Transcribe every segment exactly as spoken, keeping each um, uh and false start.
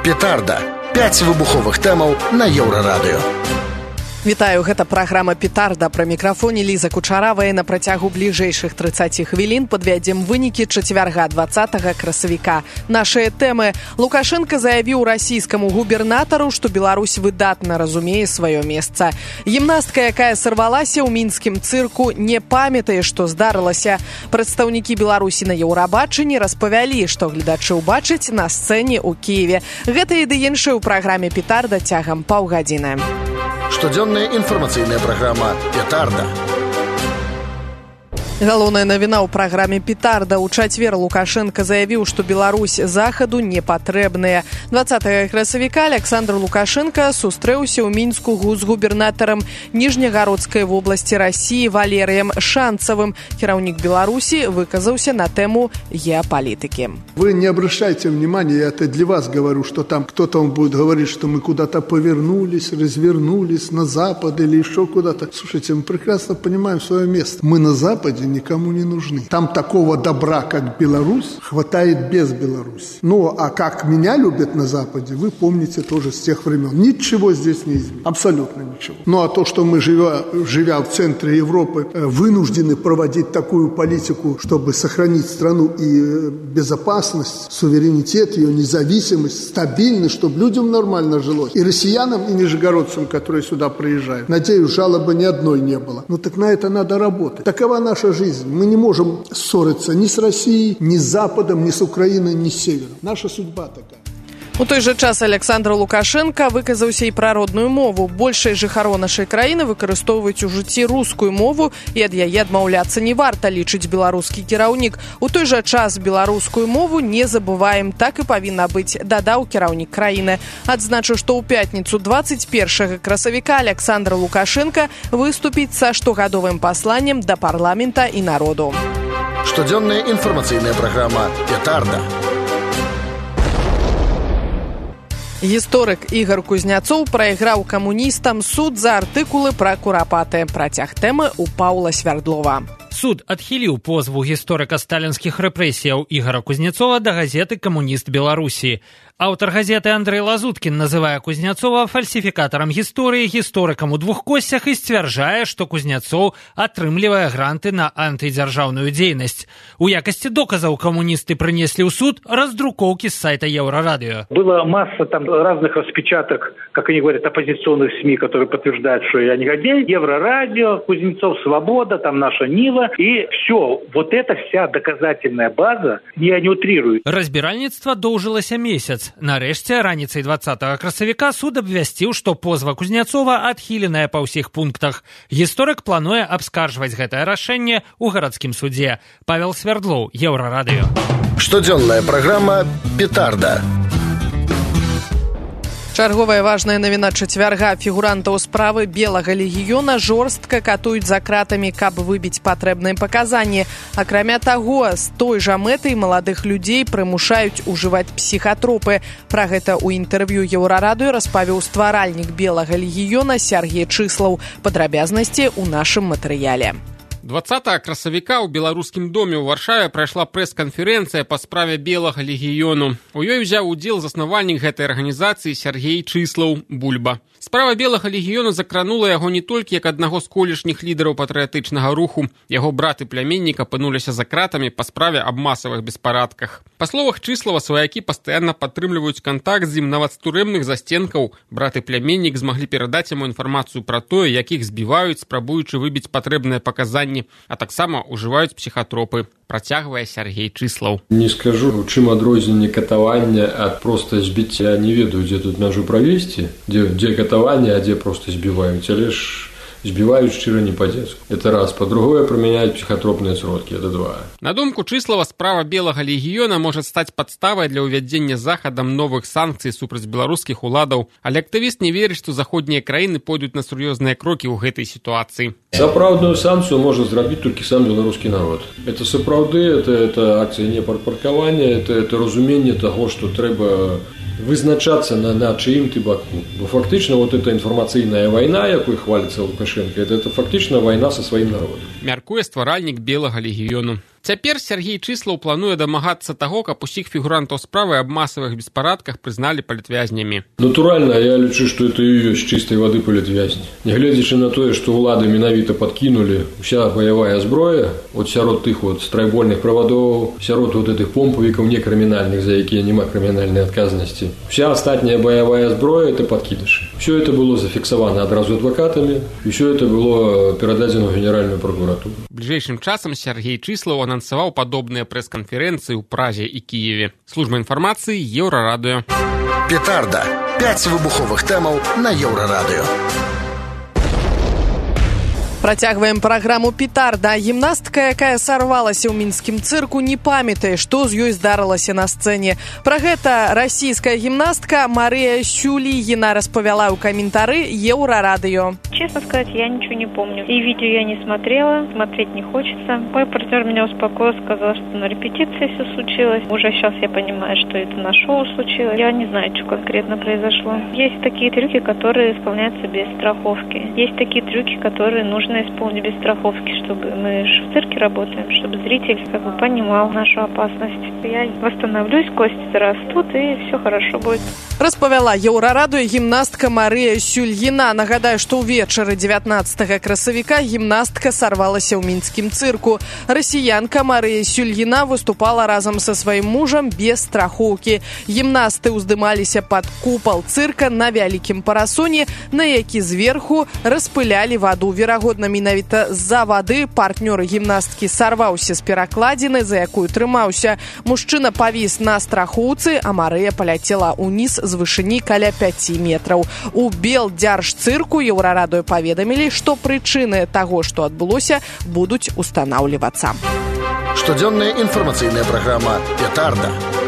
Петарда. пяць выбуховых тэмаў на Еўрарадыё. Вітаю, гэта праграма «Петарда». Пра мікрафоне Ліза Кучаравая. На працягу бліжэйшых трыццаці хвілін падвядзем вынікі чацвярга дваццатага красавіка. Нашыя тэмы. Лукашенко заявіў расійскаму губернатару, што Беларусь выдатна разумее сваё месца. Гімнастка, якая сарвалася ў мінскім цырку, не памятае, што здарылася. Прадстаўнікі Беларусі на Еўрабачанні распавялі, што гледачы ўбачаць на сцэне ў Кіеве. Гэта і ды іншае ў праграме «Петарда» цягам паўгадзіны. Штодзённая інфармацыйная праграма «Петарда». Галоўная навіна ў праграме «Петарда». У чацвер Лукашенко заявіў, што Беларусь захаду не патрэбная. дваццатага красавіка Александр Лукашенко сустрэўся ў Мінску з губернатарам Ніжнегародскай вобласці Расіі Валерыем Шанцавым. Кіраўнік Беларусі выказаўся на тэму геапалітыкі. Вы не обращайте внимания, я это для вас говорю, что там кто-то вам будет говорить, что мы куда-то повернулись, развернулись на Запад или еще куда-то. Слушайте, мы прекрасно понимаем свое место. Мы на Западе никому не нужны. Там такого добра, как Беларусь, хватает без Беларуси. Ну, а как меня любят на Западе, вы помните тоже с тех времен. Ничего здесь не изменилось. Абсолютно ничего. Ну, а то, что мы, живя, живя в центре Европы, вынуждены проводить такую политику, чтобы сохранить страну и безопасность, суверенитет, ее независимость, стабильность, чтобы людям нормально жилось. И россиянам, и нижегородцам, которые сюда приезжают. Надеюсь, жалобы ни одной не было. Ну, так на это надо работать. Такова наша жизнь. Мы не можем ссориться ни с Россией, ни с Западом, ни с Украиной, ни с Севером. Наша судьба такая. У той жа час Александр Лукашенко выказаўся і пра родную мову. Большасць жыхароў нашай краіны выкарыстоўваюць у жыцці рускую мову, і ад яе адмаўляцца не варта, лічыць беларускі кіраўнік. У той жа час беларускую мову не забываем, так і павінна быць, дадаў кіраўнік краіны. Адзначу, што ў пятніцу дваццаць першага красавіка Александр Лукашенко выступіць са штогадовым пасланнем да парламента і народу. Штодзённая інфармацыйная праграма «Петарда». Гісторык Ігар Кузняцоў прайграў камуністам суд за артыкулы пра курапаты. Працяг тэмы ў Паўла Свярдлова. Суд адхіліў позву гісторыка сталінскіх рэпрэсіяў Ігара Кузняцова да газеты «Камуніст Беларусі». Аўтар газеты Андрэй Лазуткін называе Кузняцова фальсіфікатарам гісторыі, гісторыкам у двух косцях і сцвярджае, што Кузняцоў атрымлівае гранты на антыдзяржаўную дзейнасць. У якасці доказаў камуністы прынеслі ў суд раздрукоўкі з сайта Еврорадио. Была масса там разных распечаток, как они говорят, оппозиционных СМИ, которые подтверждают, что я негодяй. Еврорадио, Кузнецов, Свобода, там наша Нива. И все, вот эта вся доказательная база, я не утрирую. Разбіральніцтва доўжылася месяц. Нарэшце, раніцай дваццатага красавіка суд абвясціў, што позва Кузняцова адхіленая па ўсіх пунктах. Гісторык плануе абскаржваць гэтае рашэнне ў гарадскім судзе. Павел Свярдлоў, Еўрарадыё. Штодзённая праграма «Петарда». Чарговая важная навіна чацвярга. Фігурантаў справы Белага легіёна жорстка катуюць за кратамі, каб выбіць патрэбныя паказанні. Акрамя таго, з той жа мэтай маладых людзей прымушаюць ужываць псіхатропы. Пра гэта ў інтэрв'ю Еўрарадыё распавіў стваральнік Белага легіёна Сяргей Чыслаў. Падрабязнасці ў нашым матэрыяле. дваццатага красавіка ў беларускім доме ў Варшаве прайшла прэс-канферэнцыя па справе Белага легіёну. У ёй узяў удзел заснавальнік гэтай арганізацыі Сяргей Чыслаў Бульба. Справа Белага легіёну закранула яго не толькі як аднаго з колішніх лідараў патрыятычнага руху. Яго брат і пляменнік апынуліся за кратамі па справе аб масавых беспарадках. Па словах Чыслава, сваякі пастаянна падтрымліваюць кантакт з ім нават з турэмных застенкаў. Брат і пляменнік змаглі перадаць яму інфармацыю пра тое, якіх збіваюць, спрабуючы выбіць патрэбныя паказанні, а таксама ўжываюць псіхатропы. Працягвае Сяргей Чыслаў. Не скажу, у чым адрозненне катавання ад проста збіцця. Я не ведаю, дзе тут мяжу правесці, дзе, дзе катаванне, а дзе проста збіваюць, але ж збивают шчыра не по-детски. Это раз. По-другое, применяют психотропные сродки. Это два. На думку Чыслава, справа Белага легіёна может стать подставой для увядзення Захадам новых санкцый супраць беларускіх уладаў, але актывіст не верит, что заходнія краіны пойдут на сур'ёзныя крокі ў гэтай ситуации. Сапраўдную санкцию может зрабіць только сам белорусский народ. Это сапраўды, это, это акция не паркавання, это, это разумение того, что трэба вызначаться на, на чьим ты баку. Бо фактично вот эта информаційная война, якой хвалится Лукашенко, это, это фактично война со своим народом. Мяркуе стваральнік Белага легіёну. Цяпер Сергей Чыслаў плануе дамагацца таго, каб усіх фігурантаў справы аб масавых беспарадках прызналі палітвязнямі. Натуральна, я лічу, што это і ёсць чыстай вады палітвязні. Нягледзячы на тое, што ўлады менавіта падкінулі уся баявая зброя, от сярод тых вот страйбольных правадоў, сярод вот этих помпавікаў некрымінальных, за якія няма крымінальнай адказнасці. Вся астатняя баявая зброя – это подкидыши. Все это было зафіксавана адразу адвакатамі, і все это было перададзена ў Генеральную прокуратуру. Бліжэйшым часам Сергей Чыслаў анансаваў падобныя прэс-канферэнцыі ў Празе і Кіеве. Служба інфармацыі Еўрарадыё. Петарда. Пять выбуховых тэмаў на Еўрарадыё. Працягваем праграму «Петарда». Гімнастка, якая сарвалася ў мінскім цырку, не памятае, што з ёй здарылася на сцэне. Пра гэта расійская гімнастка Мария Сюлігіна распавяла ў каментары Еўрарадыё. Честно сказать, я ничего не помню. И видео я не смотрела, смотреть не хочется. Мой партнер меня успокоил, сказал, что на репетиции все случилось. Уже сейчас я понимаю, что это на шоу случилось. Я не знаю, что конкретно произошло. Есть такие трюки, которые исполняются без страховки. Есть такие трюки, которые нужно исполнить без страховки, чтобы мы же в цирке работаем, чтобы зритель как бы понимал нашу опасность. Я восстановлюсь, кости зарастут, и все хорошо будет. Распавяла Еўрарадыё гімнастка Мария Сюльгіна. Нагадаю, што ўвечары дзевятнаццатага красавіка гімнастка сарвалася ў мінскім цырку. Расіянка Мария Сюльгіна выступала разам са сваім мужам без страхоўкі. Гімнасты ўздымаліся пад купал цырка на вялікім парасоне, на які зверху распылялі ваду. Верагодна, менавіта з-за вады партнёр гімнасткі сарваўся з перакладзіны, за якую трымаўся. Мужчына павіс на страхоўцы, а Марыя паляцела ўніз з вышыні каля пяці метраў. У Белдзяржцырку Еўрарадыё паведамілі, што прычыны таго, што адбылося, будуць устанаўлівацца. Штодзённая інфармацыйная праграма «Петарда».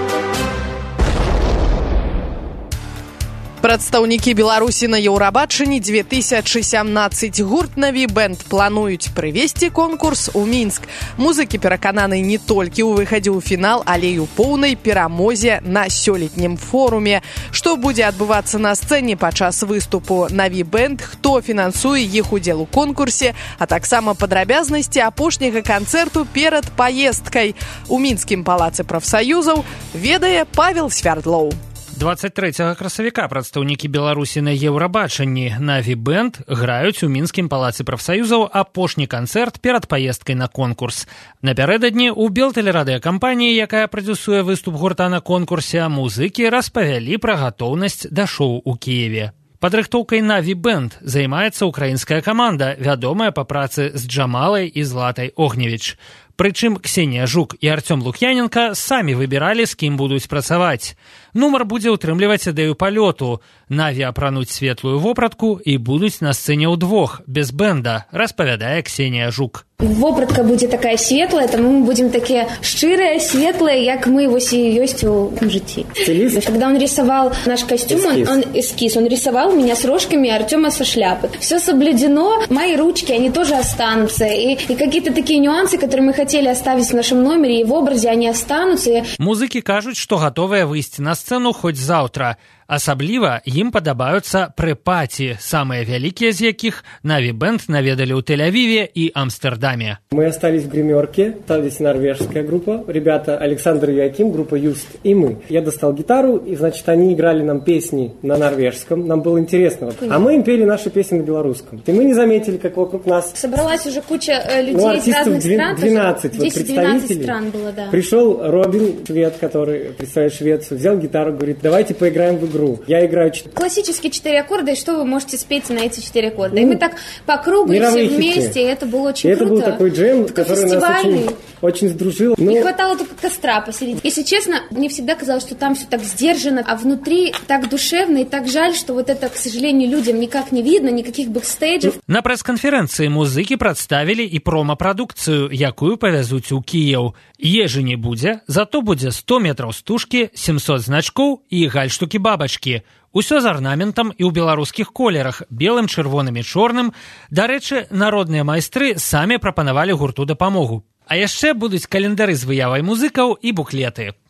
Прадстаўнікі Беларусі на Еўрабачанні две тысячы сямнаццаць. Гурт «Наві Бэнд» плануюць прывесці конкурс у Мінск. Музыкі перакананы не толькі ў выхадзе ў фінал, але і ў поўнай перамозе на сёлетнім форуме. Што будзе адбывацца на сцэне падчас выступу «Наві Бэнд», хто фінансуе іх удзел у конкурсе, а таксама падрабязнасці апошняга канцэрту перад паездкай у мінскім палацы прафсаюзаў, ведае Павел Свярдлоў. дваццаць трэцяга красавіка прадстаўнікі Беларусі на Еўрабачанні «Наві Бэнд» граюць у мінскім палацы прафсаюзаў апошні канцэрт перад паездкай на конкурс. Напярэдадні ў белтэлерадыёкампаніі, якая прадзюсуе выступ гурта на конкурсе, музыкі распавялі пра гатоўнасць да шоу ў Кіеве. Падрыхтоўкай «Наві Бэнд» займаецца украінская каманда, вядомая па працы з Джамалай і Златай Огневіч. Прычым Ксенія Жук і Артём Лук'яненка самі выбіралі, з кім будуць працаваць. Нумар будзе ўтрымліваць ідэю палёту. Наві апрануць светлую вопратку і будуць на сцэне ўдвох, без бэнда, распавядае Ксенія Жук. Вопратка будзе такая светлая, таму мы будем такія шчырыя, светлыя, як мы вось і ёсць у жыцці. Когда он рисовал наш костюм, эскиз. Он, он эскиз, он рисовал меня с рожками, а Артёма со шляпы. Все соблюдено, мои ручки, они тоже останутся. И, и какие-то такие нюансы, которые мы хотели оставить в нашем номере и в образе, они останутся. Музыкі кажуць, што гатовыя выйсці на сцэну хоць заўтра. Асабліва ім падабаюцца прэ-паці, самыя вялікія з якіх «Наві Бэнд» наведалі ў Тель-Авиве и Амстердаме. Мы остались в гримерке, остались норвежская группа, ребята Александр и Яким, группа Юст, и мы. Я достал гитару, и, значит, они играли нам песни на норвежском, нам было интересно. А мы им пели наши песни на белорусском. И мы не заметили, как вокруг нас... Собралась уже куча людей ну, из разных стран. двенадцать вот, представителей. стран было, да. Пришел Робин, швед, который представляет Швецию, взял гитару, говорит, давайте поиграем в игру. Я играю... Классические четыре аккорда, и что вы можете спеть на эти четыре аккорда. Ну, и мы так по кругу, и все вместе, и это было очень и круто. Это был такой джем, такой который нас очень, очень сдружил. Но... Не хватало только костра посередине. Если честно, мне всегда казалось, что там все так сдержано, а внутри так душевно, и так жаль, что вот это, к сожалению, людям никак не видно, никаких бэкстейджев. На прэс-канферэнцыі музыкі прадставілі і прома-прадукцыю, якую павязуць у Кіеў. Ежы не будзе, зато будзе сто метраў стужкі, сямсот значкоў і гальштукі-бабачкі. Усё з арнаментам і ў беларускіх колерах, белым, чырвоным і чорным. Дарэчы, народныя майстры самі прапанавалі гурту дапамогу. А яшчэ будуць календары з выявай музыкаў і буклеты.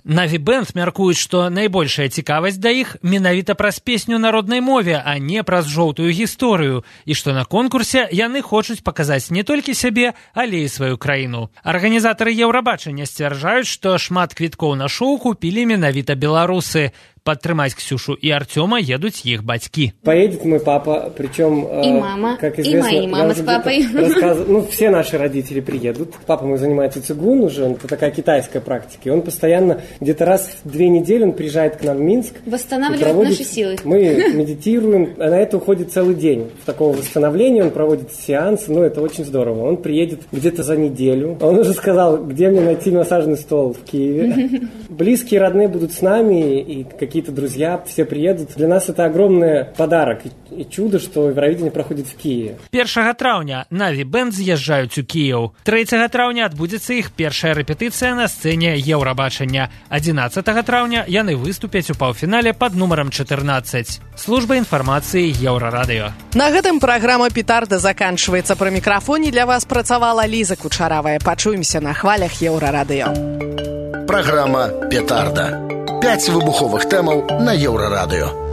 Наві Бэнд мяркуюць, што найбольшая цікавасць да іх менавіта праз песню на роднай мове, а не праз жоўтую гісторыю, і што на конкурсе яны хочуць паказаць не толькі сябе, але і сваю краіну. Арганізатары Еўрабачання сцвярджаюць, што шмат квіткоў на шоу купілі менавіта беларусы. Подтримать Ксюшу и Артема едут их батьки. Поедет мой папа, причем... И э, мама, как известно, и мои мама с папой. Рассказ... Ну, все наши родители приедут. Папа мой занимается цигун уже, это такая китайская практика. И он постоянно, где-то раз в две недели он приезжает к нам в Минск. Восстанавливает проводит... наши силы. Мы медитируем, а на это уходит целый день. В такого восстановления он проводит сеансы, ну, это очень здорово. Он приедет где-то за неделю. Он уже сказал, где мне найти массажный стол в Киеве. Близкие, родные будут с нами, и какие-то друзья, все приедут. Для нас это огромный подарок и чудо, что Евровидение проходит в Киеве. першага траўня Наві Бэнд з'язджаюць у Кіеў. трэцяга траўня адбудзецца іх першая рэпетыцыя на сцэне Еўрабачання. адзінаццатага траўня яны выступяць у паўфінале пад нумарам чатырнаццаць. Служба інфармацыі Еўрарадыё. На гэтым праграма «Петарда» заканчваецца. Пры мікрафоне для вас працавала Ліза Кучаравая. Пачуемся на хвалях Еўрарадыё. Праграма «Петарда». Пяць выбуховых тэмаў на Еўрарадыё.